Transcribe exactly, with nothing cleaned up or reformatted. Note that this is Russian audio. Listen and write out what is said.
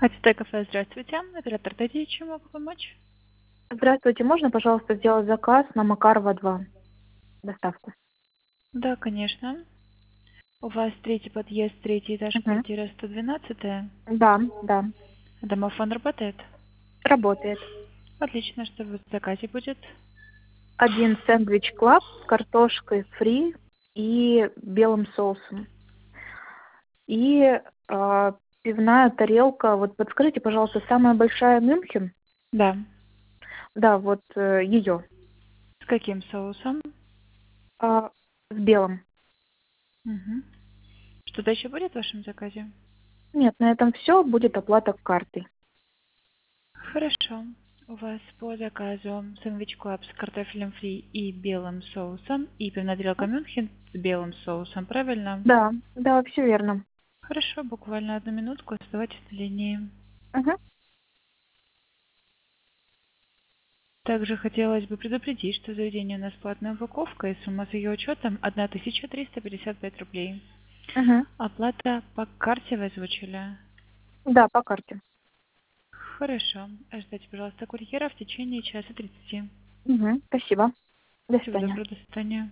Ацтек кафе, здравствуйте. Оператор Т, чем могу помочь? Здравствуйте, можно, пожалуйста, сделать заказ на Макарова два, доставку? Да, конечно. У вас третий подъезд, третий этаж, Мгм. квартира сто двенадцатая. Да, да, Домофон работает? работает. Отлично, что в заказе будет? Один сэндвич клаб с картошкой фри и белым соусом. И а, пивная тарелка. Вот подскажите, пожалуйста, самая большая Мюнхен? Да. Да, вот ее. С каким соусом? А, с белым. Мгм. Что-то еще будет в вашем заказе? Нет, на этом все. Будет оплата картой. Хорошо. У вас по заказу сэндвич клаб с картофелем фри и белым соусом и пивная тарелка Мюнхен с белым соусом, правильно? Да, да, все верно. Хорошо, буквально одну минутку, оставайтесь на линии. Мгм. Также хотелось бы предупредить, что заведение у нас платная упаковка, и сумма с ее учетом тысяча триста пятьдесят пять рублей. Мгм. Оплата по карте вы озвучили? Да, по карте. Хорошо. Ждите, пожалуйста, курьера в течение часа тридцати. Мгм. Спасибо. До Всего свидания. доброго, до свидания.